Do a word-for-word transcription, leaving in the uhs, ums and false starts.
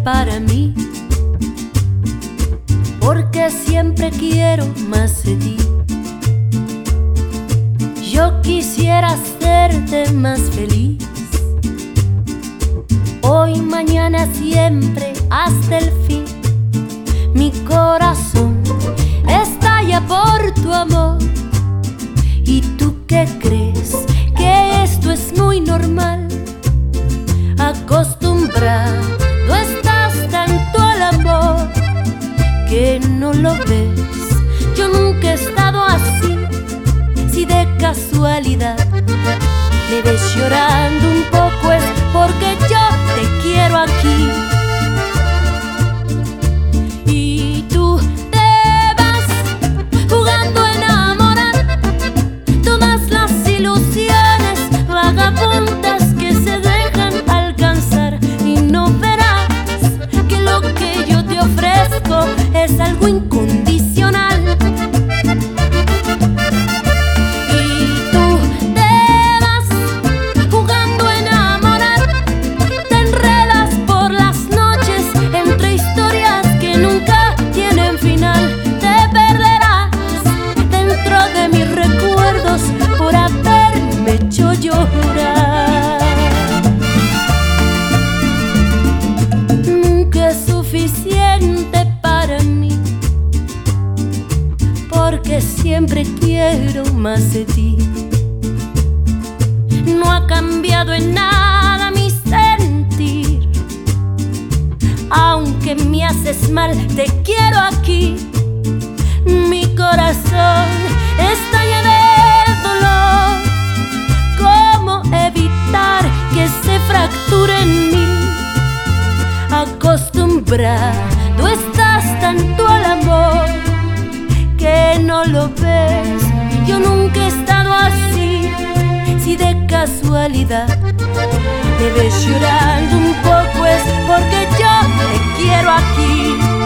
para mí, porque siempre quiero más de ti. Yo quisiera hacerte más feliz, hoy, mañana, siempre, hasta el fin. Mi corazón estalla por tu amor. ¿Y tú qué crees? Que esto es muy normal. Acostumbrado estás tanto al amor que no lo ves. Yo nunca he estado así. Si de casualidad me ves llorando un poco es porque yo te quiero aquí. Y tú te vas jugando a enamorar todas las ilusiones vagabundas que se dejan alcanzar, y no verás que lo que yo te ofrezco es algo incondicional. Nunca es suficiente para mí, porque siempre quiero más de ti. No ha cambiado en nada mi sentir, aunque me haces mal, te quiero aquí. Mi corazón está lleno de dolor. ¿Cómo evitar que se fracture en mí? Acostumbrado estás tanto al amor que no lo ves. Yo nunca he estado así. Si de casualidad me ves llorando un poco es porque yo te quiero aquí.